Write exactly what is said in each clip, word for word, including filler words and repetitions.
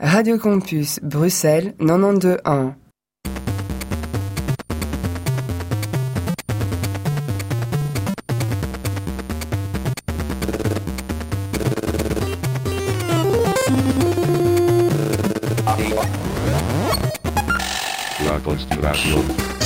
Radio Campus Bruxelles quatre-vingt-douze un. La Conspiration.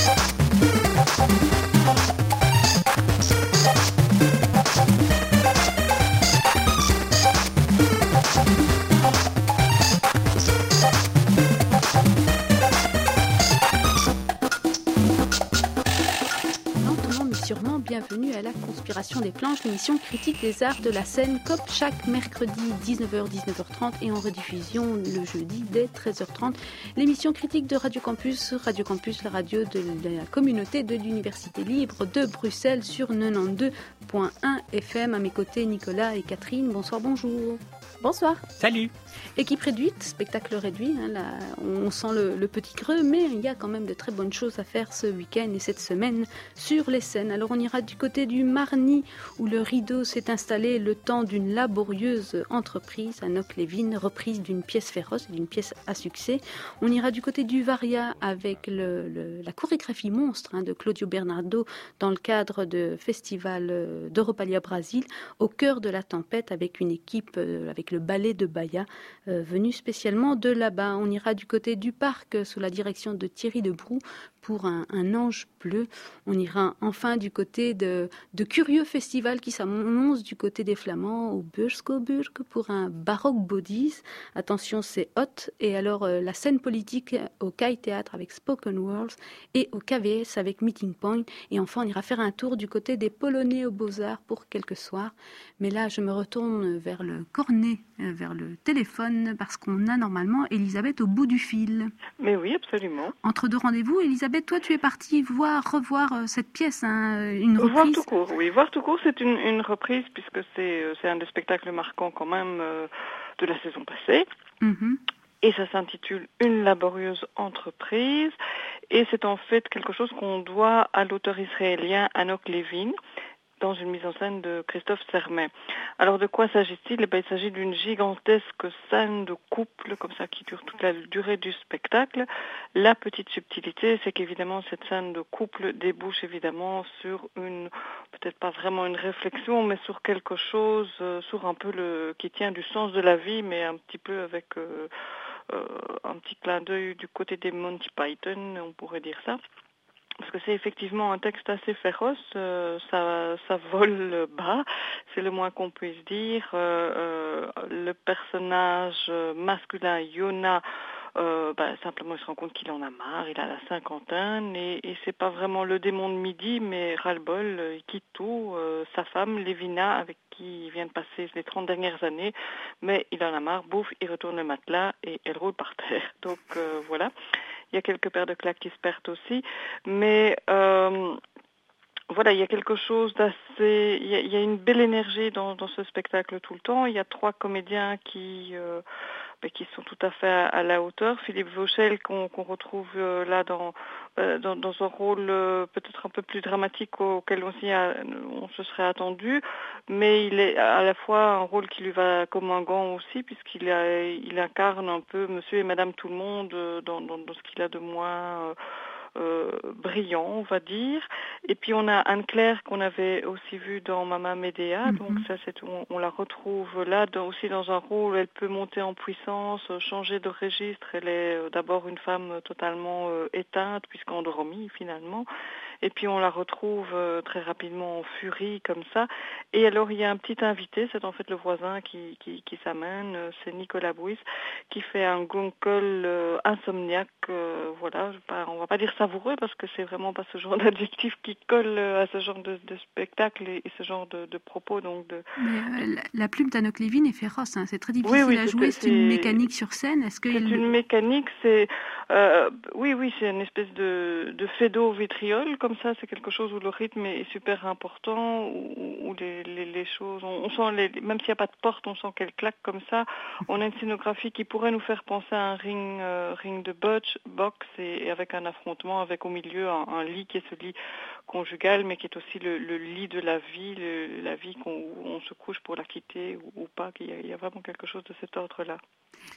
Bienvenue à la Conspiration des Planches, l'émission critique des arts de la scène, comme chaque mercredi dix-neuf heures dix-neuf heures trente et en rediffusion le jeudi dès treize heures trente. L'émission critique de Radio Campus, Radio Campus, la radio de la communauté de l'Université libre de Bruxelles sur quatre-vingt-douze point un F M. À mes côtés, Nicolas et Catherine. Bonsoir, bonjour. Bonsoir. Salut. Équipe réduite, spectacle réduit, hein, là, on sent le, le petit creux, mais il y a quand même de très bonnes choses à faire ce week-end et cette semaine sur les scènes. Alors on ira du côté du Marny, où le rideau s'est installé le temps d'une laborieuse entreprise à Knock-Lévin, reprise d'une pièce féroce et d'une pièce à succès. On ira du côté du Varia avec le, le, la chorégraphie monstre hein, de Claudio Bernardo dans le cadre de festival d'Europalia Brasil, au cœur de la tempête, avec une équipe, euh, avec le ballet de Bahia, Euh, venu spécialement de là-bas. On ira du côté du parc sous la direction de Thierry Debrou pour un, un ange bleu. On ira enfin du côté de, de curieux festivals qui s'annoncent du côté des Flamands au Burskoburg pour un baroque bodies. Attention, c'est hot. Et alors euh, la scène politique au Kai Théâtre avec Spoken Words et au K V S avec Meeting Point. Et enfin, on ira faire un tour du côté des Polonais aux Beaux-Arts pour quelques soirs. Mais là, je me retourne vers le cornet, vers le téléphone, parce qu'on a normalement Elisabeth au bout du fil. Mais oui, absolument. Entre deux rendez-vous, Elisabeth, toi, tu es partie voir, revoir euh, cette pièce, hein, une reprise. Voir tout court, oui. Voir tout court, c'est une, une reprise, puisque c'est, c'est un des spectacles marquants quand même euh, de la saison passée. Mm-hmm. Et ça s'intitule Une laborieuse entreprise. Et c'est en fait quelque chose qu'on doit à l'auteur israélien Hanok Levin, dans une mise en scène de Christophe Sermet. Alors de quoi s'agit-il ? Eh bien, il s'agit d'une gigantesque scène de couple, comme ça, qui dure toute la durée du spectacle. La petite subtilité, c'est qu'évidemment, cette scène de couple débouche évidemment sur une, peut-être pas vraiment une réflexion, mais sur quelque chose, euh, sur un peu le, qui tient du sens de la vie, mais un petit peu avec euh, euh, un petit clin d'œil du côté des Monty Python, on pourrait dire ça. Parce que c'est effectivement un texte assez féroce, euh, ça, ça vole bas, c'est le moins qu'on puisse dire. Euh, euh, le personnage masculin, Yona, euh, bah, simplement il se rend compte qu'il en a marre, il a la cinquantaine, et, et c'est pas vraiment le démon de midi, mais ras-le-bol, il quitte tout, euh, sa femme, Lévina, avec qui il vient de passer les trente dernières années, mais il en a marre, bouffe, il retourne le matelas, et elle roule par terre. Donc euh, voilà. Il y a quelques paires de claques qui se perdent aussi, mais euh, voilà, il y a quelque chose d'assez... Il y a, il y a une belle énergie dans, dans ce spectacle tout le temps. Il y a trois comédiens qui, euh, ben, qui sont tout à fait à, à la hauteur. Philippe Vauchel, qu'on, qu'on retrouve euh, là dans, euh, dans, dans un rôle euh, peut-être un peu plus dramatique auquel on, s'y a, on se serait attendu, mais il est à la fois un rôle qui lui va comme un gant aussi, puisqu'il a, il incarne un peu monsieur et madame tout le monde euh, dans, dans, dans ce qu'il a de moins... Euh, Euh, brillant, on va dire. Et puis on a Anne-Claire qu'on avait aussi vue dans Mama Medea, mm-hmm. donc ça c'est on, on la retrouve là dans, aussi dans un rôle où elle peut monter en puissance, changer de registre. Elle est euh, d'abord une femme totalement euh, éteinte puisqu'endormie finalement. Et puis on la retrouve euh, très rapidement en furie comme ça. Et alors il y a un petit invité, c'est en fait le voisin qui, qui, qui s'amène, euh, c'est Nicolas Bouis, qui fait un gonkel euh, insomniaque. Euh, voilà, pas, on va pas dire savoureux parce que c'est vraiment pas ce genre d'adjectif qui colle euh, à ce genre de, de spectacle et, et ce genre de, de propos. Donc de... Mais, euh, la, la plume d'Hanok Levin est féroce, hein. C'est très difficile oui, oui, à jouer, c'est, c'est une mécanique sur scène. Est-ce que c'est il... une mécanique, c'est euh, oui, oui, c'est une espèce de, de fédo vitriol comme ça. C'est quelque chose où le rythme est super important, où, où les, les, les choses, on, on sent, les, même s'il n'y a pas de porte, on sent qu'elle claque comme ça. On a une scénographie qui pourrait nous faire penser à un ring, euh, ring de box, box et, et avec un affrontement, avec au milieu un, un lit qui est ce lit conjugal, mais qui est aussi le, le lit de la vie, le, la vie qu'on, où on se couche pour la quitter ou, ou pas. Il y, a, il y a vraiment quelque chose de cet ordre-là.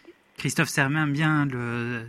Christophe Sermet aime bien le...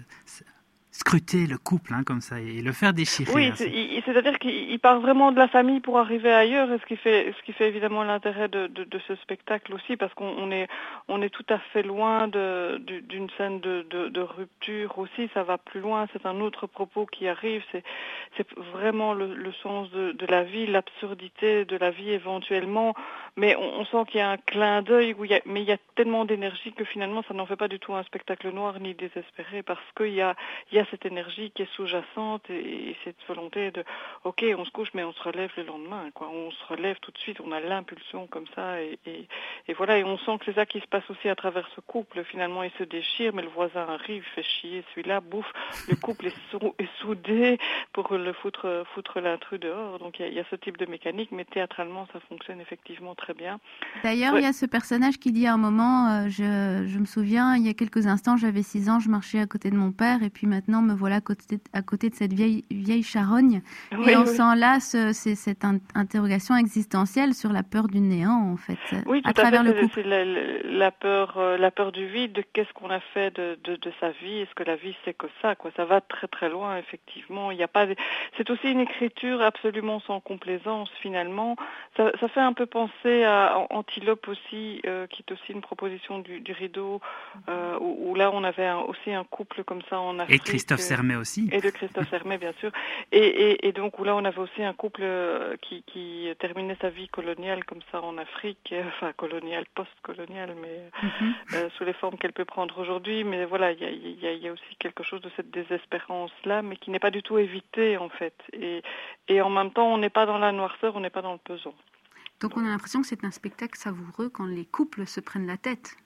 scruter le couple hein, comme ça et le faire déchirer. Oui, hein, c'est, il, c'est-à-dire qu'il part vraiment de la famille pour arriver ailleurs, et ce qui fait, ce qui fait évidemment l'intérêt de, de, de ce spectacle aussi, parce qu'on on est, on est tout à fait loin de, d'une scène de, de, de rupture aussi. Ça va plus loin, c'est un autre propos qui arrive. C'est, c'est vraiment le, le sens de, de la vie, l'absurdité de la vie éventuellement. Mais on, on sent qu'il y a un clin d'œil, où il y a, mais il y a tellement d'énergie que finalement ça n'en fait pas du tout un spectacle noir ni désespéré, parce qu'il y a, il y a cette énergie qui est sous-jacente et, et cette volonté de ok, on se couche mais on se relève le lendemain, quoi. On se relève tout de suite, on a l'impulsion comme ça et, et, et voilà, et on sent que c'est ça qui se passe aussi à travers ce couple. Finalement il se déchire mais le voisin arrive, fait chier celui-là, bouffe, le couple est, sou- est soudé pour le foutre, foutre l'intrus dehors. Donc il y, y a ce type de mécanique, mais théâtralement ça fonctionne effectivement très bien. D'ailleurs, ouais. Il y a ce personnage qui dit à un moment, euh, je, je me souviens, il y a quelques instants, j'avais six ans, je marchais à côté de mon père et puis maintenant me voilà à côté, à côté de cette vieille, vieille charogne. Oui, et on oui. sent là ce, c'est, cette in- interrogation existentielle sur la peur du néant, en fait, oui, à travers à fait, le couple. C'est la, la, peur, euh, la peur du vide, de qu'est-ce qu'on a fait de, de, de sa vie, est-ce que la vie c'est que ça, quoi. Ça va très très loin, effectivement. Il y a pas de... C'est aussi une écriture absolument sans complaisance, finalement. Ça, ça fait un peu penser à Antilope aussi, euh, qui est aussi une proposition du, du rideau, euh, où, où là on avait un, aussi un couple comme ça en Afrique. Et Christophe Sermet aussi. Et de Christophe Sermet, bien sûr. Et, et, et donc où là on avait aussi un couple euh, qui, qui terminait sa vie coloniale comme ça en Afrique, euh, enfin coloniale, post-coloniale, mais mm-hmm. euh, sous les formes qu'elle peut prendre aujourd'hui. Mais voilà, il y a, y, a, y a aussi quelque chose de cette désespérance-là, mais qui n'est pas du tout évitée en fait. Et, et en même temps, on n'est pas dans la noirceur, on n'est pas dans le pesant. Donc on a l'impression que c'est un spectacle savoureux quand les couples se prennent la tête.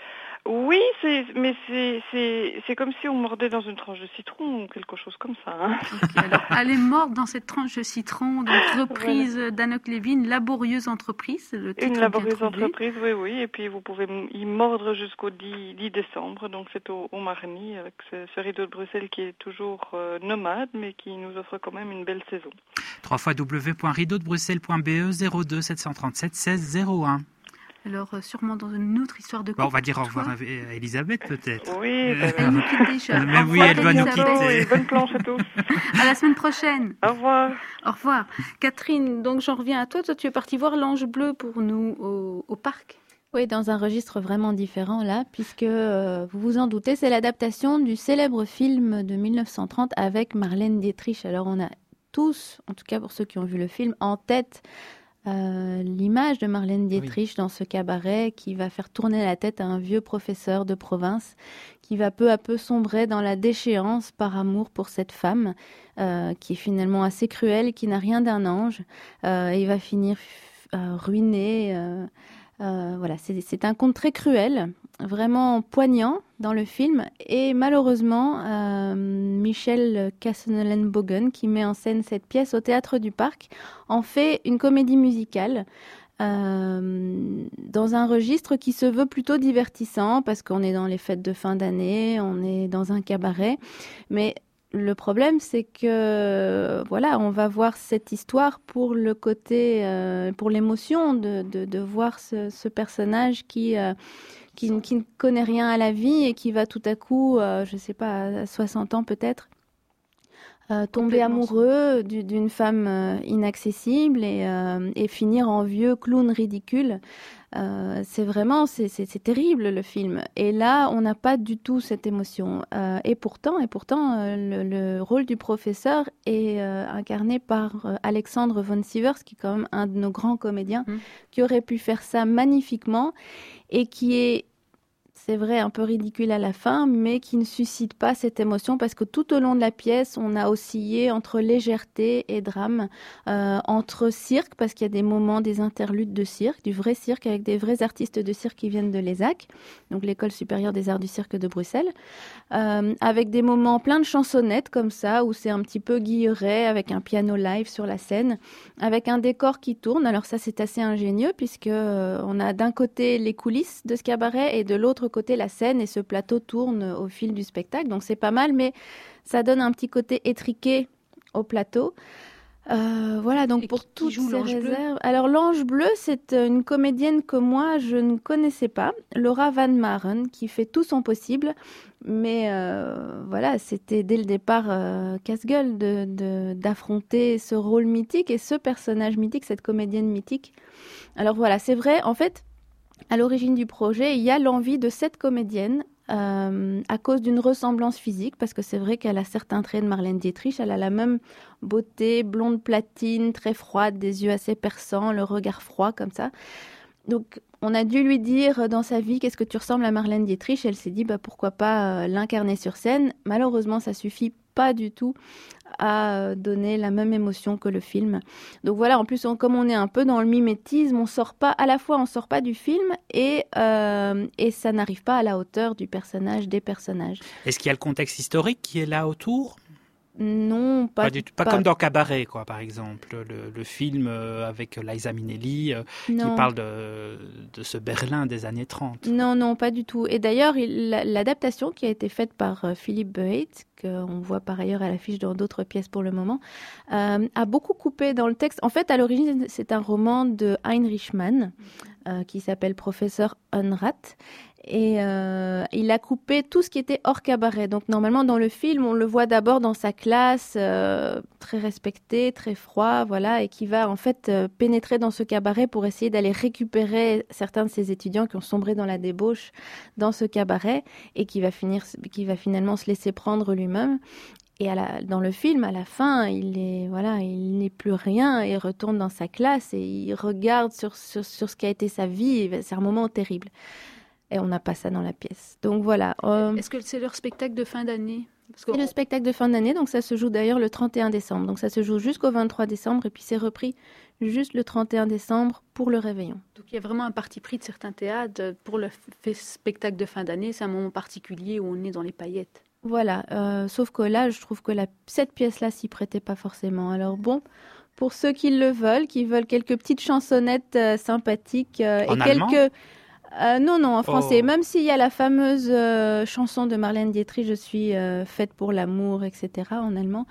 Oui, c'est, mais c'est, c'est, c'est comme si on mordait dans une tranche de citron ou quelque chose comme ça. Hein. Okay, alors, elle est morte dans cette tranche de citron, donc reprise voilà. d'Anouk Levin, Laborieuse entreprise. Le titre une laborieuse entreprise, oui, oui. Et puis vous pouvez y mordre jusqu'au dix décembre, donc c'est au, au Marny, avec ce, ce rideau de Bruxelles qui est toujours euh, nomade, mais qui nous offre quand même une belle saison. w w w point rideau de bruxelles point b e zéro deux sept cent trente-sept seize zéro un. Alors, euh, sûrement dans une autre histoire de couple. Bon, on va dire au revoir à Elisabeth, peut-être. Oui, euh, elle nous quitte déjà. Mais oui, elle va nous quitter. Oui, bonne planche à tous. À la semaine prochaine. Au revoir. Au revoir. Catherine, donc j'en reviens à toi. Toi, tu es partie voir l'Ange Bleu pour nous au, au parc. Oui, dans un registre vraiment différent là, puisque euh, vous vous en doutez, c'est l'adaptation du célèbre film de mille neuf cent trente avec Marlène Dietrich. Alors, on a tous, en tout cas pour ceux qui ont vu le film, en tête Euh, l'image de Marlène Dietrich oui. dans ce cabaret qui va faire tourner la tête à un vieux professeur de province qui va peu à peu sombrer dans la déchéance par amour pour cette femme euh, qui est finalement assez cruelle, qui n'a rien d'un ange. Euh, et il va finir euh, ruiné. Euh, euh, voilà, c'est, c'est un conte très cruel, vraiment poignant dans le film. Et malheureusement, euh, Michel Cassenelen-Bogen, qui met en scène cette pièce au Théâtre du Parc, en fait une comédie musicale euh, dans un registre qui se veut plutôt divertissant, parce qu'on est dans les fêtes de fin d'année, on est dans un cabaret. Mais le problème, c'est que voilà, on va voir cette histoire pour le côté, euh, pour l'émotion de, de, de voir ce, ce personnage qui... Euh, Qui, qui ne connaît rien à la vie et qui va tout à coup, euh, je ne sais pas, à soixante ans peut-être, euh, tomber amoureux du, d'une femme euh, inaccessible et, euh, et finir en vieux clown ridicule. Euh, c'est vraiment, c'est, c'est, c'est terrible le film. Et là, on n'a pas du tout cette émotion. Euh, et pourtant, et pourtant euh, le, le rôle du professeur est euh, incarné par euh, Alexandre von Sivers, qui est quand même un de nos grands comédiens, mmh. qui aurait pu faire ça magnifiquement et qui est, c'est vrai, un peu ridicule à la fin, mais qui ne suscite pas cette émotion parce que tout au long de la pièce, on a oscillé entre légèreté et drame, euh, entre cirque, parce qu'il y a des moments, des interludes de cirque, du vrai cirque avec des vrais artistes de cirque qui viennent de l'E S A C, donc l'École supérieure des arts du cirque de Bruxelles, euh, avec des moments pleins de chansonnettes comme ça, où c'est un petit peu guilleret avec un piano live sur la scène, avec un décor qui tourne. Alors ça, c'est assez ingénieux puisque euh, on a d'un côté les coulisses de ce cabaret et de l'autre côté la scène, et ce plateau tourne au fil du spectacle, donc c'est pas mal, mais ça donne un petit côté étriqué au plateau. Euh, voilà, donc Et pour qui- qui toutes joue ces l'Ange Bleu réserves. Alors, l'Ange Bleu, c'est une comédienne que moi, je ne connaissais pas, Laura Van Maren, qui fait tout son possible. Mais euh, voilà, c'était dès le départ euh, casse-gueule de, de- d'affronter ce rôle mythique et ce personnage mythique, cette comédienne mythique. Alors voilà, c'est vrai, en fait, à l'origine du projet, il y a l'envie de cette comédienne euh, à cause d'une ressemblance physique, parce que c'est vrai qu'elle a certains traits de Marlène Dietrich. Elle a la même beauté, blonde platine, très froide, des yeux assez perçants, le regard froid comme ça. Donc, on a dû lui dire dans sa vie, qu'est-ce que tu ressembles à Marlène Dietrich? Elle s'est dit, bah, pourquoi pas euh, l'incarner sur scène. Malheureusement, ça suffit pas du tout à euh, donner la même émotion que le film. Donc voilà, en plus, on- comme on est un peu dans le mimétisme, on sort pas, à la fois on sort pas du film et, euh, et ça n'arrive pas à la hauteur du personnage, des personnages. Est-ce qu'il y a le contexte historique qui est là autour? Non, pas, Pas, du tout. Pas, comme dans Cabaret, quoi, par exemple, le, le film euh, avec Liza Minnelli euh, qui non. parle de, de ce Berlin des années trente. Non, non, pas du tout. Et d'ailleurs, il- la- l'adaptation qui a été faite par euh, Philippe Beuys, qu'on voit par ailleurs à l'affiche dans d'autres pièces pour le moment, euh, a beaucoup coupé dans le texte. En fait, à l'origine, c'est un roman de Heinrich Mann euh, qui s'appelle Professeur Unrat. Et euh, il a coupé tout ce qui était hors cabaret. Donc normalement, dans le film, on le voit d'abord dans sa classe, euh, très respecté, très froid, voilà, et qui va en fait euh, pénétrer dans ce cabaret pour essayer d'aller récupérer certains de ses étudiants qui ont sombré dans la débauche dans ce cabaret et qui va finir, qui va finalement se laisser prendre lui-même. Et à la, dans le film, à la fin, il est voilà, il n'est plus rien et retourne dans sa classe et il regarde sur sur, sur ce qu'a été sa vie. C'est un moment terrible. Et on n'a pas ça dans la pièce. Donc voilà. Euh, Est-ce que c'est leur spectacle de fin d'année? Parce que c'est le spectacle de fin d'année, donc ça se joue d'ailleurs le trente et un décembre. Donc ça se joue jusqu'au vingt-trois décembre et puis c'est repris juste le trente et un décembre pour le réveillon. Donc il y a vraiment un parti pris de certains théâtres pour le f- spectacle de fin d'année. C'est un moment particulier où on est dans les paillettes. Voilà. Euh, sauf que là, je trouve que la, cette pièce-là s'y prêtait pas forcément. Alors bon, pour ceux qui le veulent, qui veulent quelques petites chansonnettes euh, sympathiques euh, En et allemand quelques... Euh, non, non, en français. Oh. Même s'il y a la fameuse euh, chanson de Marlène Dietrich, Je suis euh, faite pour l'amour, et cetera, en allemand.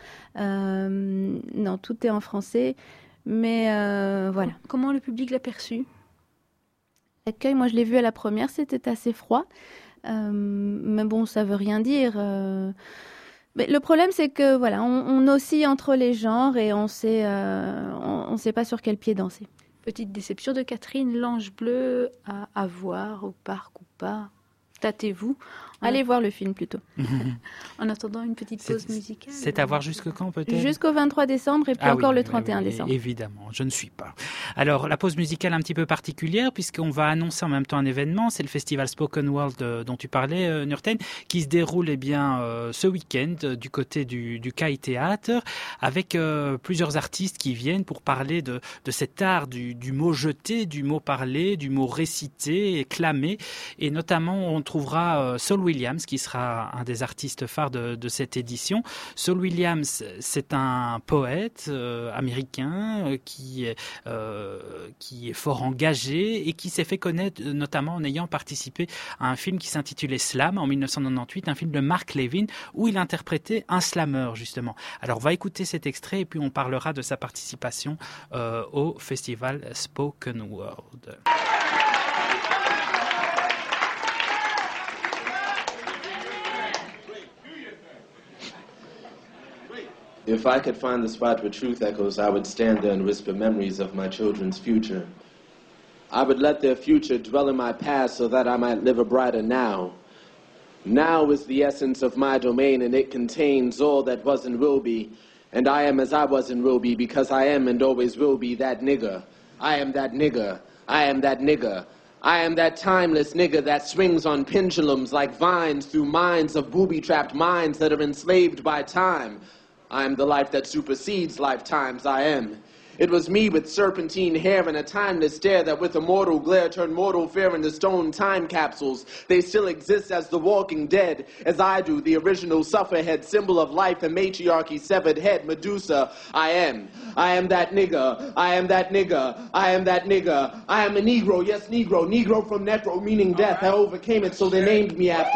Euh, non, tout est en français. Mais euh, voilà. Comment le public l'a perçu? L'accueil, moi, je l'ai vu à la première, c'était assez froid. Euh, mais bon, ça veut rien dire. euh. Mais le problème, c'est que voilà, on, on oscille entre les genres et on sait, euh, on ne sait pas sur quel pied danser. Petite déception de Catherine, l'Ange Bleu à, à voir au parc ou pas. Tâtez-vous. En Allez voir le film plutôt. En attendant une petite pause C'est- musicale. C'est à voir jusque quand, peut-être? Jusqu'au vingt-trois décembre et puis Ah encore oui, le oui, trente et un oui, décembre. Évidemment, je ne suis pas. Alors, la pause musicale un petit peu particulière, puisqu'on va annoncer en même temps un événement, c'est le festival Spoken World euh, dont tu parlais, euh, Nurten, qui se déroule eh bien, euh, ce week-end euh, du côté du, du Kai Théâtre, avec euh, plusieurs artistes qui viennent pour parler de, de cet art du, du mot jeté, du mot parlé, du mot récité et clamé. Et notamment, on trouvera euh, Saul Williams, qui sera un des artistes phares de, de cette édition. Saul Williams, c'est un poète euh, américain euh, qui, est, euh, qui est fort engagé et qui s'est fait connaître euh, notamment en ayant participé à un film qui s'intitulait Slam en dix-neuf cent quatre-vingt-dix-huit, un film de Mark Levin où il interprétait un slammer justement. Alors on va écouter cet extrait et puis on parlera de sa participation euh, au festival Spoken World. If I could find the spot where truth echoes, I would stand there and whisper memories of my children's future. I would let their future dwell in my past so that I might live a brighter now. Now is the essence of my domain, and it contains all that was and will be. And I am as I was and will be, because I am and always will be that nigger. I am that nigger. I am that nigger. I am that timeless nigger that swings on pendulums like vines through minds of booby-trapped minds that are enslaved by time. I am the life that supersedes lifetimes, I am. It was me with serpentine hair and a timeless stare that with immortal glare turned mortal fear into stone time capsules. They still exist as the walking dead, as I do, the original sufferhead, symbol of life and matriarchy, severed head, Medusa. I am. I am that nigger. I am that nigger. I am that nigger. I am a Negro, yes, Negro. Negro from Necro, meaning death. I overcame it, so they named me after it.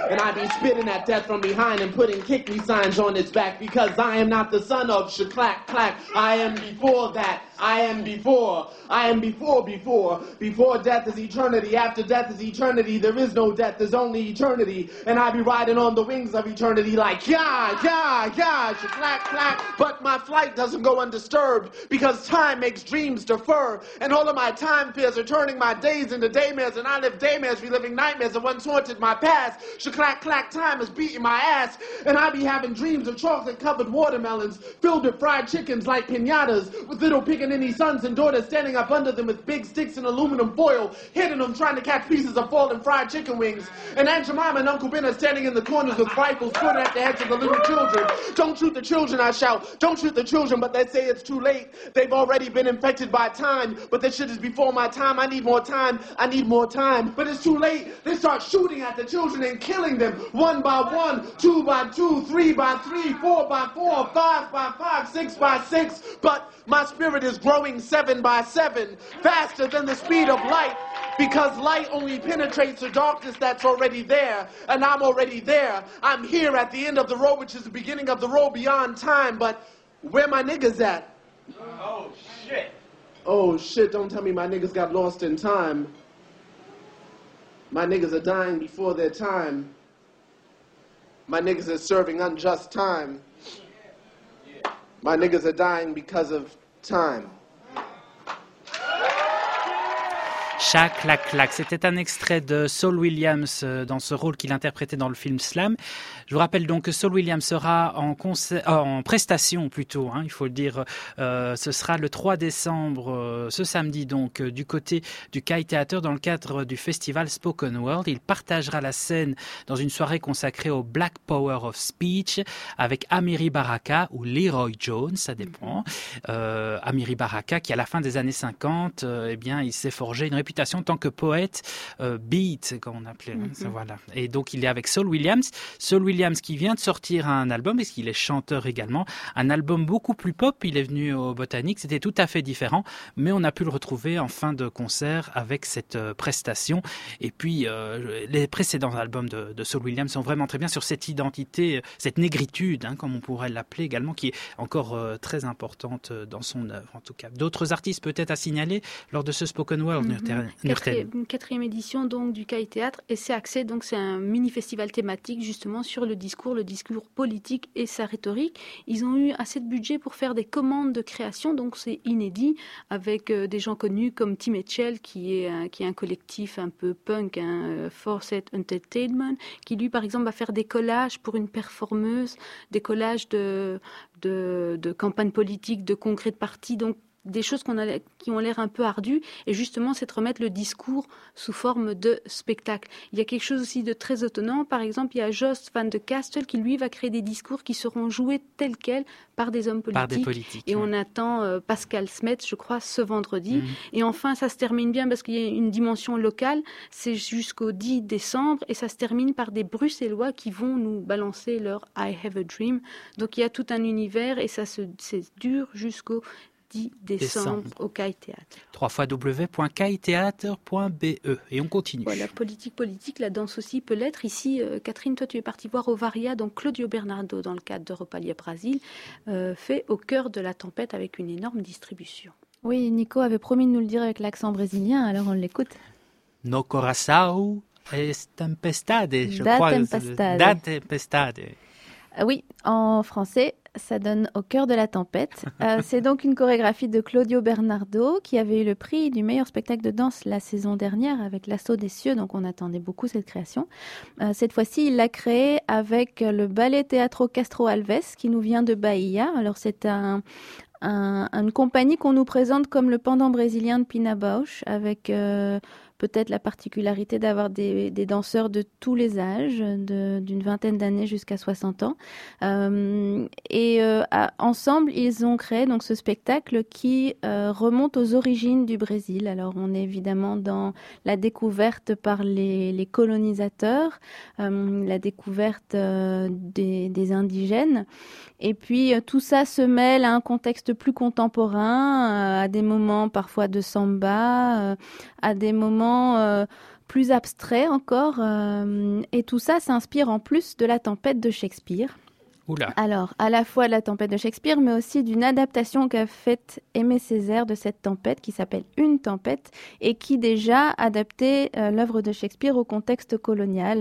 And I be spitting at death from behind and putting kick me signs on its back, because I am not the son of Shaklack Clack. I am before that. I am before. I am before, before. Before death is eternity. After death is eternity. There is no death. There's only eternity. And I be riding on the wings of eternity like, yeah, yeah, yeah, clack, clack. But my flight doesn't go undisturbed, because time makes dreams defer. And all of my time fears are turning my days into daymares. And I live daymares, reliving nightmares that once haunted my past. Shaklack, clack, time is beating my ass. And I be having dreams of chocolate-covered watermelons filled with fried chickens like piñatas, with little pickaninny sons and daughters standing up under them with big sticks and aluminum foil, hitting them trying to catch pieces of fallen fried chicken wings. And Aunt Jemima and Uncle Ben are standing in the corners with rifles pointed at the heads of the little children. Don't shoot the children, I shout. Don't shoot the children, but they say it's too late. They've already been infected by time, but this shit is before my time. I need more time. I need more time. But it's too late. They start shooting at the children and killing them one by one, two by two, three by three, four by four, five by five, six by six. But my spirit is growing seven by seven, faster than the speed of light, because light only penetrates the darkness that's already there, and I'm already there. I'm here at the end of the road, which is the beginning of the road beyond time, but where my niggas at? Oh, shit. Oh, shit, don't tell me my niggas got lost in time. My niggas are dying before their time. My niggas are serving unjust time. My niggas are dying because of time. Chac, clac, clac. C'était un extrait de Saul Williams dans ce rôle qu'il interprétait dans le film Slam. Je vous rappelle donc que Saul Williams sera en, concert, en prestation plutôt, hein, il faut le dire. Euh, ce sera le trois décembre, euh, ce samedi donc, euh, du côté du Kai Theater dans le cadre du festival Spoken World. Il partagera la scène dans une soirée consacrée au Black Power of Speech avec Amiri Baraka ou Leroy Jones, ça dépend. Euh, Amiri Baraka qui à la fin des années cinquante, euh, eh bien, il s'est forgé une réputation en tant que poète euh, beat, comme on appelait. Hein, mm-hmm. ça, voilà. Et donc il est avec Saul Williams. Saul Williams qui vient de sortir un album, parce qu'il est chanteur également, un album beaucoup plus pop. Il est venu au Botanique, c'était tout à fait différent, mais on a pu le retrouver en fin de concert avec cette euh, prestation. Et puis euh, les précédents albums de, de Saul Williams sont vraiment très bien sur cette identité, cette négritude, hein, comme on pourrait l'appeler également, qui est encore euh, très importante dans son œuvre en tout cas. D'autres artistes peut-être à signaler lors de ce Spoken World. Mm-hmm. Quatrième, quatrième édition donc du Kai Théâtre, et c'est axé, donc c'est un mini festival thématique justement sur le discours, le discours politique et sa rhétorique. Ils ont eu assez de budget pour faire des commandes de création, donc c'est inédit, avec euh, des gens connus comme Tim Etchell, qui est, un, qui est un collectif un peu punk, un Forced Entertainment, qui lui par exemple va faire des collages pour une performeuse, des collages de, de, de campagne politique, de congrès de parti, donc des choses qu'on a, qui ont l'air un peu ardues, et justement c'est de remettre le discours sous forme de spectacle. Il y a quelque chose aussi de très étonnant, par exemple il y a Jost van de Castel qui lui va créer des discours qui seront joués tels quels par des hommes politiques, par des politiques et ouais. on attend euh, Pascal Smet, je crois, ce vendredi. Mmh. Et enfin ça se termine bien parce qu'il y a une dimension locale, c'est jusqu'au dix décembre, et ça se termine par des Bruxellois qui vont nous balancer leur I Have a Dream, donc il y a tout un univers, et ça se, c'est dur jusqu'au dix décembre, décembre. Au Kai Théâtre. w w w point kai theatre point b e. Et on continue. Voilà, politique, politique, la danse aussi peut l'être. Ici, euh, Catherine, toi tu es partie voir Ovaria, donc Claudio Bernardo, dans le cadre d'Europa Libre Brasil, euh, fait Au cœur de la tempête avec une énorme distribution. Oui, Nico avait promis de nous le dire avec l'accent brésilien, alors on l'écoute. No coração es tempestade, je da crois. Tempestade. Da tempestade. Euh, oui, en français, ça donne Au cœur de la tempête. Euh, c'est donc une chorégraphie de Claudio Bernardo qui avait eu le prix du meilleur spectacle de danse la saison dernière avec L'Assaut des cieux, donc on attendait beaucoup cette création. Euh, cette fois-ci, il l'a créée avec le Ballet Teatro Castro Alves qui nous vient de Bahia. Alors c'est un, un, une compagnie qu'on nous présente comme le pendant brésilien de Pina Bausch, avec euh, peut-être la particularité d'avoir des, des danseurs de tous les âges, de, d'une vingtaine d'années jusqu'à soixante ans. Euh, et euh, à, ensemble, ils ont créé donc ce spectacle qui euh, remonte aux origines du Brésil. Alors, on est évidemment dans la découverte par les, les colonisateurs, euh, la découverte euh, des, des indigènes. Et puis, euh, tout ça se mêle à un contexte plus contemporain, euh, à des moments parfois de samba, euh, à des moments... Euh, plus abstrait encore. Euh, et tout ça s'inspire en plus de La Tempête de Shakespeare. Oula. Alors, à la fois de La Tempête de Shakespeare, mais aussi d'une adaptation qu'a faite Aimé Césaire de cette tempête, qui s'appelle Une tempête, et qui déjà adaptait euh, l'œuvre de Shakespeare au contexte colonial,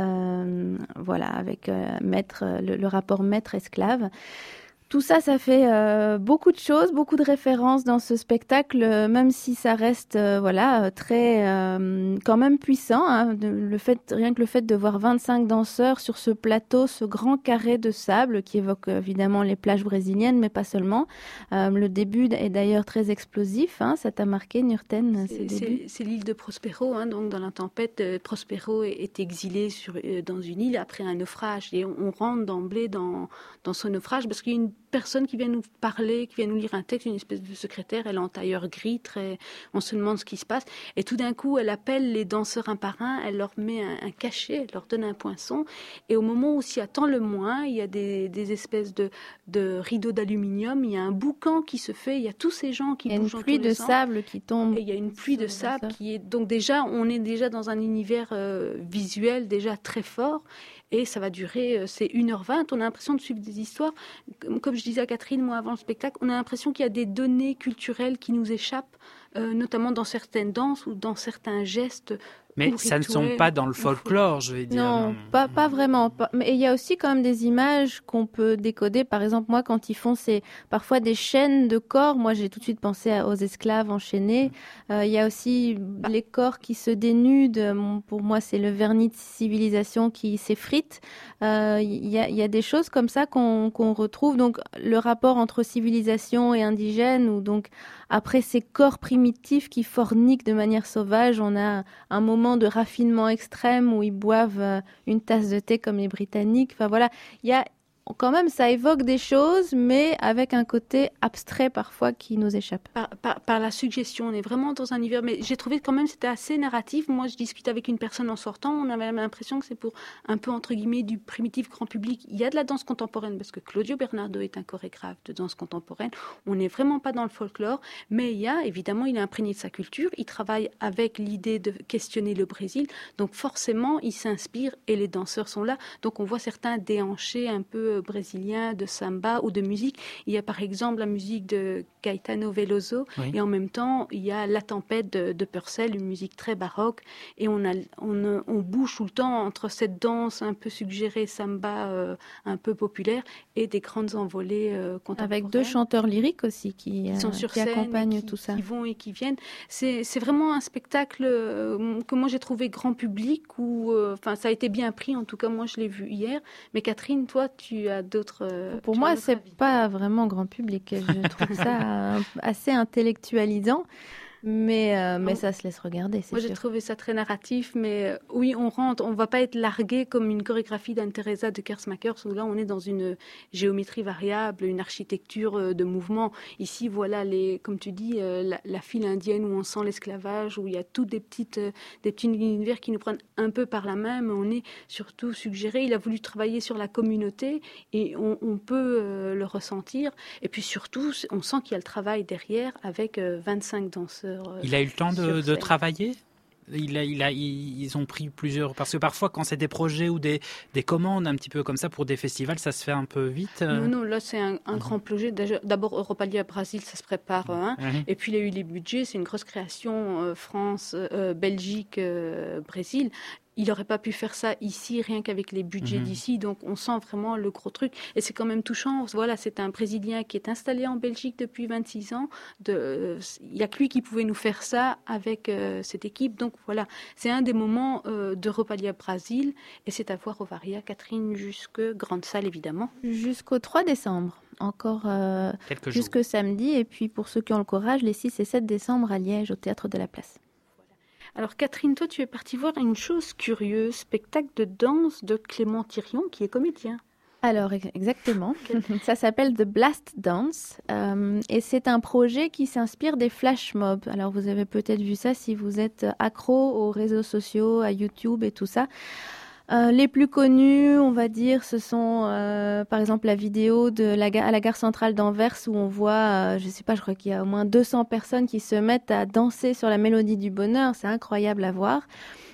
euh, voilà, avec euh, maître, le, le rapport maître-esclave. Tout ça, ça fait euh, beaucoup de choses, beaucoup de références dans ce spectacle, euh, même si ça reste, euh, voilà, très, euh, quand même puissant. Hein, de, le fait, rien que le fait de voir vingt-cinq danseurs sur ce plateau, ce grand carré de sable qui évoque euh, évidemment les plages brésiliennes, mais pas seulement. Euh, le début est d'ailleurs très explosif. Hein, ça t'a marqué, Nurten, ce début? C'est l'île de Prospero. Hein, donc dans la tempête, euh, Prospero est, est exilé sur, euh, dans une île après un naufrage, et on, on rentre d'emblée dans dans ce naufrage parce qu'il y a une personne qui vient nous parler, qui vient nous lire un texte, une espèce de secrétaire, elle est en tailleur gris, très... on se demande ce qui se passe, et tout d'un coup elle appelle les danseurs un par un, elle leur met un, un cachet, elle leur donne un poinçon, et au moment où s'y attend le moins, il y a des, des espèces de, de rideaux d'aluminium, il y a un boucan qui se fait, il y a tous ces gens qui bougent en tous les sens. Il y a une pluie de sable qui tombe. Et il y a une pluie de sable qui est... Donc déjà, on est déjà dans un univers euh, visuel déjà très fort, et ça va durer, c'est une heure vingt, on a l'impression de suivre des histoires. Comme je disais à Catherine, moi, avant le spectacle, on a l'impression qu'il y a des données culturelles qui nous échappent, euh, notamment dans certaines danses ou dans certains gestes. Mais ça ne sont pas dans le folklore, je vais dire. Non, pas, pas vraiment. Pas. Mais il y a aussi quand même des images qu'on peut décoder. Par exemple, moi, quand ils font ces, parfois des chaînes de corps, moi, j'ai tout de suite pensé à, aux esclaves enchaînés. Euh, il y a aussi les corps qui se dénudent. Pour moi, c'est le vernis de civilisation qui s'effrite. Euh, il y a, il y a des choses comme ça qu'on, qu'on retrouve. Donc, le rapport entre civilisation et indigène, ou donc, après ces corps primitifs qui forniquent de manière sauvage, on a un moment de raffinement extrême où ils boivent une tasse de thé comme les Britanniques. Enfin voilà, il y a quand même, ça évoque des choses, mais avec un côté abstrait parfois qui nous échappe. Par, par, par la suggestion, on est vraiment dans un univers, mais j'ai trouvé quand même c'était assez narratif. Moi, je discutais avec une personne en sortant, on avait l'impression que c'est pour un peu, entre guillemets, du primitif grand public. Il y a de la danse contemporaine, parce que Claudio Bernardo est un chorégraphe de danse contemporaine. On n'est vraiment pas dans le folklore, mais il y a, évidemment, il est imprégné de sa culture, il travaille avec l'idée de questionner le Brésil, donc forcément, il s'inspire et les danseurs sont là. Donc on voit certains déhanchés un peu brésilien, de samba ou de musique. Il y a par exemple la musique de Caetano Veloso, oui. Et en même temps il y a La Tempête de, de Purcell, une musique très baroque, et on, a, on, on bouge tout le temps entre cette danse un peu suggérée samba euh, un peu populaire et des grandes envolées euh, contemporaines. Avec deux chanteurs lyriques aussi qui, qui, sont sur qui accompagnent qui, tout ça. Qui vont et qui viennent. C'est, c'est vraiment un spectacle euh, que moi j'ai trouvé grand public, où enfin euh, ça a été bien pris, en tout cas moi je l'ai vu hier. Mais Catherine, toi tu as d'autres... Euh, Pour moi, c'est avis. Pas vraiment grand public. Je trouve ça assez intellectualisant. Mais, euh, mais ça se laisse regarder, c'est Moi, sûr. j'ai trouvé ça très narratif, mais euh, oui, on rentre, on ne va pas être largué comme une chorégraphie d'Anne-Theresa de Kersmakers, où là, on est dans une géométrie variable, une architecture euh, de mouvement. Ici, voilà, les, comme tu dis, euh, la, la file indienne où on sent l'esclavage, où il y a tous des, petites, euh, des petits univers qui nous prennent un peu par la main, mais on est surtout suggéré. Il a voulu travailler sur la communauté, et on, on peut euh, le ressentir. Et puis surtout, on sent qu'il y a le travail derrière, avec euh, vingt-cinq danseurs. Il a eu le temps de, de travailler il a, il a, ils ont pris plusieurs... Parce que parfois, quand c'est des projets ou des, des commandes un petit peu comme ça pour des festivals, ça se fait un peu vite. Non, non, là, c'est un, un mmh. grand projet. D'abord, Europalia Brasil, ça se prépare. Hein. Mmh. Et puis, il y a eu les budgets. C'est une grosse création, euh, France, euh, Belgique, euh, Brésil. Il n'aurait pas pu faire ça ici, rien qu'avec les budgets mmh. d'ici. Donc, on sent vraiment le gros truc. Et c'est quand même touchant. Voilà, c'est un Brésilien qui est installé en Belgique depuis vingt-six ans. Il euh, n'y a que lui qui pouvait nous faire ça avec euh, cette équipe. Donc, voilà, c'est un des moments euh, d'Europalia Brasil. Et c'est à voir au Varia, Catherine, jusque grande salle, évidemment. Jusqu'au trois décembre. Encore euh, jusque samedi. Et puis, pour ceux qui ont le courage, les six et sept décembre à Liège, au Théâtre de la Place. Alors Catherine, toi tu es partie voir une chose curieuse, spectacle de danse de Clément Thirion qui est comédien. Alors exactement, ça s'appelle The Blast Dance euh, et c'est un projet qui s'inspire des flash mobs. Alors vous avez peut-être vu ça si vous êtes accro aux réseaux sociaux, à YouTube et tout ça. Euh, les plus connus, on va dire, ce sont euh, par exemple la vidéo de la gare, à la gare centrale d'Anvers où on voit, euh, je sais pas, je crois qu'il y a au moins deux cents personnes qui se mettent à danser sur la mélodie du bonheur. C'est incroyable à voir.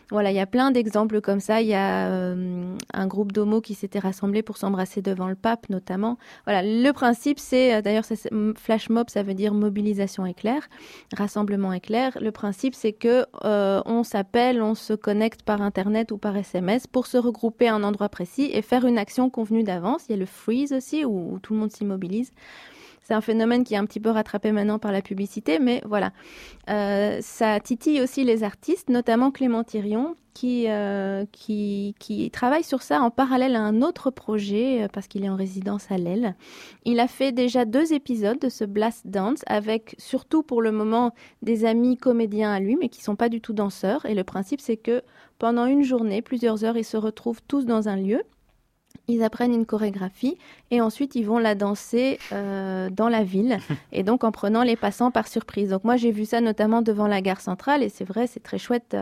Voilà, il y a plein d'exemples comme ça. Il y a euh, un groupe d'homos qui s'était rassemblé pour s'embrasser devant le pape, notamment. Voilà, le principe, c'est, d'ailleurs, ça, c'est, flash mob, ça veut dire mobilisation éclair, rassemblement éclair. Le principe, c'est que euh, on s'appelle, on se connecte par Internet ou par S M S pour se regrouper à un endroit précis et faire une action convenue d'avance. Il y a le freeze aussi, où, où tout le monde s'immobilise. C'est un phénomène qui est un petit peu rattrapé maintenant par la publicité, mais voilà. Euh, ça titille aussi les artistes, notamment Clément Thirion, qui, euh, qui, qui travaille sur ça en parallèle à un autre projet, euh, parce qu'il est en résidence à Lelle. Il a fait déjà deux épisodes de ce Blast Dance, avec surtout pour le moment des amis comédiens à lui, mais qui ne sont pas du tout danseurs. Et le principe, c'est que pendant une journée, plusieurs heures, ils se retrouvent tous dans un lieu. Ils apprennent une chorégraphie et ensuite ils vont la danser euh, dans la ville et donc en prenant les passants par surprise. Donc moi j'ai vu ça notamment devant la gare centrale et c'est vrai, c'est très chouette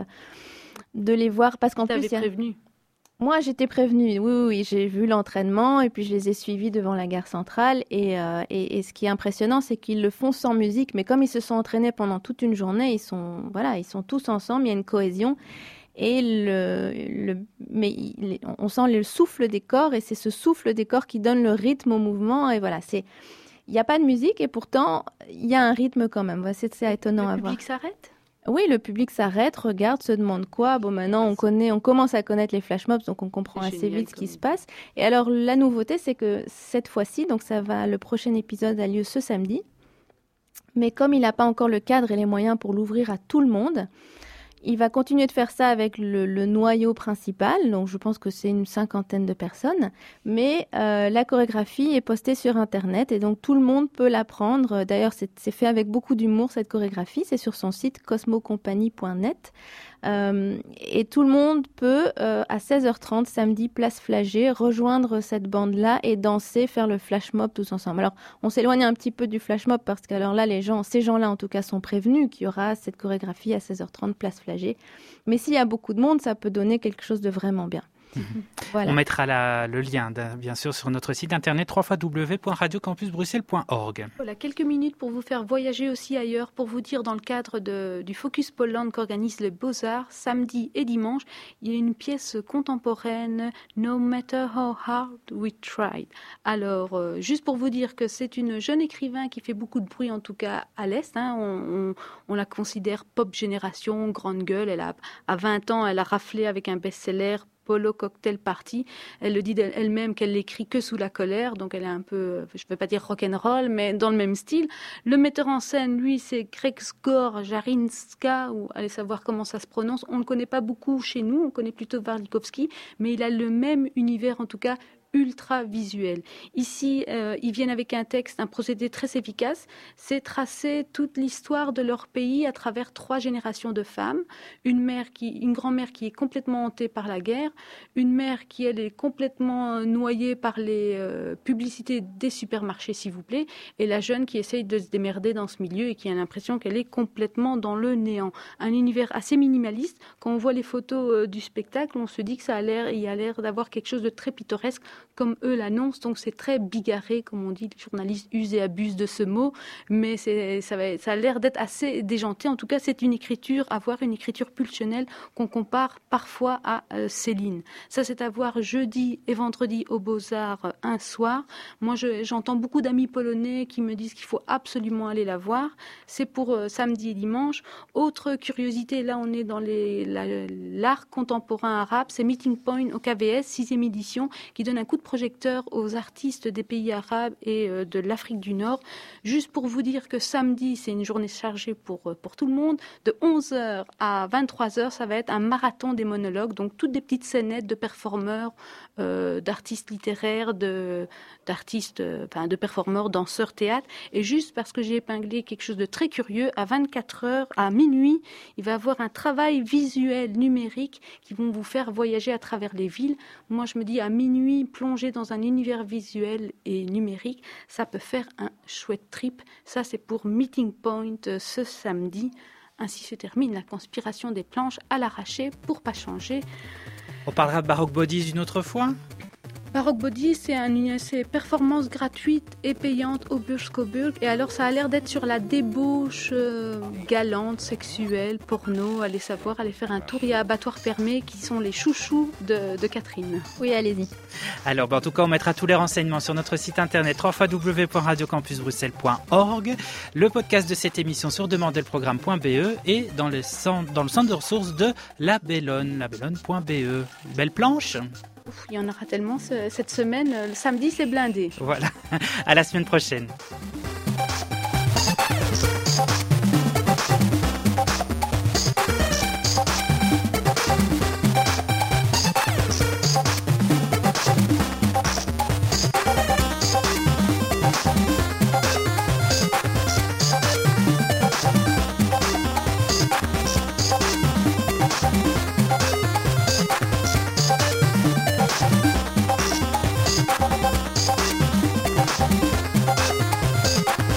de les voir parce qu'en plus... Tu avais prévenu ? Moi j'étais prévenue, oui, oui, oui, j'ai vu l'entraînement et puis je les ai suivis devant la gare centrale et, euh, et, et ce qui est impressionnant c'est qu'ils le font sans musique mais comme ils se sont entraînés pendant toute une journée, ils sont, voilà, ils sont tous ensemble, il y a une cohésion. Et le, le, mais il, on sent le souffle des corps et c'est ce souffle des corps qui donne le rythme au mouvement. Et voilà, c'est, il n'y a pas de musique et pourtant il y a un rythme quand même. Voilà, c'est, c'est étonnant à voir. Le public s'arrête ? Oui, le public s'arrête, regarde, se demande quoi. Bon, maintenant on connaît, on commence à connaître les flash mobs, donc on comprend c'est assez génial, vite ce qui même. se passe. Et alors la nouveauté, c'est que cette fois-ci, donc ça va, le prochain épisode a lieu ce samedi. Mais comme il n'a pas encore le cadre et les moyens pour l'ouvrir à tout le monde. Il va continuer de faire ça avec le, le noyau principal, donc je pense que c'est une cinquantaine de personnes, mais euh, la chorégraphie est postée sur Internet et donc tout le monde peut l'apprendre. D'ailleurs, c'est, c'est fait avec beaucoup d'humour cette chorégraphie, c'est sur son site cosmocompagnie point net. Euh, et tout le monde peut, euh, à seize heures trente, samedi, place Flagey, rejoindre cette bande-là et danser, faire le flash mob tous ensemble. Alors, on s'éloigne un petit peu du flash mob parce que alors là, les gens, ces gens-là en tout cas, sont prévenus qu'il y aura cette chorégraphie à seize heures trente, place Flagey. Mais s'il y a beaucoup de monde, ça peut donner quelque chose de vraiment bien. Mmh. Voilà. On mettra la, le lien, bien sûr, sur notre site internet w w w point radio campus bruxelles point org. Voilà, quelques minutes pour vous faire voyager aussi ailleurs, pour vous dire dans le cadre de, du Focus Poland qu'organise le Beaux-Arts, samedi et dimanche, il y a une pièce contemporaine, No Matter How Hard We Tried. Alors, euh, juste pour vous dire que c'est une jeune écrivain qui fait beaucoup de bruit, en tout cas à l'Est. Hein, on, on, on la considère pop génération, grande gueule. Elle a, à vingt ans, elle a raflé avec un best-seller, Polo Cocktail Party. Elle le dit d'elle-même qu'elle l'écrit que sous la colère, donc elle est un peu, je ne vais pas dire rock'n'roll, mais dans le même style. Le metteur en scène, lui, c'est Grzegorz Jarinska, ou allez savoir comment ça se prononce. On ne le connaît pas beaucoup chez nous, on connaît plutôt Warlikowski, mais il a le même univers, en tout cas, ultra visuel. Ici, euh, ils viennent avec un texte, un procédé très efficace. C'est tracer toute l'histoire de leur pays à travers trois générations de femmes. Une mère qui, une grand-mère qui est complètement hantée par la guerre, une mère qui, elle, est complètement noyée par les euh, publicités des supermarchés, s'il vous plaît, et la jeune qui essaye de se démerder dans ce milieu et qui a l'impression qu'elle est complètement dans le néant. Un univers assez minimaliste. Quand on voit les photos euh, du spectacle, on se dit que ça a l'air, il y a l'air d'avoir quelque chose de très pittoresque, comme eux l'annoncent, donc c'est très bigarré, comme on dit, les journalistes usent et abusent de ce mot, mais c'est, ça, va, ça a l'air d'être assez déjanté. En tout cas, c'est une écriture, avoir une écriture pulsionnelle qu'on compare parfois à euh, Céline. Ça, c'est à voir jeudi et vendredi aux Beaux-Arts euh, un soir. Moi, je, j'entends beaucoup d'amis polonais qui me disent qu'il faut absolument aller la voir. C'est pour euh, samedi et dimanche. Autre curiosité, là, on est dans les, la, l'art contemporain arabe, c'est Meeting Point au K V S, sixième édition, qui donne un coup de projecteur aux artistes des pays arabes et euh, de l'Afrique du Nord. Juste pour vous dire que samedi, c'est une journée chargée pour, euh, pour tout le monde. De onze heures à vingt-trois heures, ça va être un marathon des monologues, donc toutes des petites scénettes de performeurs, euh, d'artistes littéraires, de, d'artistes, euh, enfin, de performeurs, danseurs, théâtre. Et juste parce que j'ai épinglé quelque chose de très curieux, à vingt-quatre heures, à minuit, il va y avoir un travail visuel numérique qui vont vous faire voyager à travers les villes. Moi, je me dis, à minuit, plonger dans un univers visuel et numérique, ça peut faire un chouette trip. Ça, c'est pour Meeting Point euh, ce samedi. Ainsi se termine la conspiration des planches à l'arraché pour pas changer. On parlera de Baroque Bodies une autre fois ? Baroque Body, c'est un, c'est performance gratuite et payante au Burg. Et alors, ça a l'air d'être sur la débauche euh, galante, sexuelle, porno. Allez savoir, allez faire un tour. Il y a Abattoir Fermé qui sont les chouchous de, de Catherine. Oui, allez-y. Alors, bah, en tout cas, on mettra tous les renseignements sur notre site internet w w w point radio campus bruxelles point org, le podcast de cette émission sur demande le programme point b e et dans le centre, dans le centre de ressources de La Bellone, labellone point b e. Belle planche. Ouf, il y en aura tellement ce, cette semaine. Le samedi, c'est blindé. Voilà. À la semaine prochaine.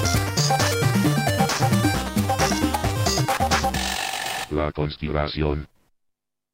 La conspiración.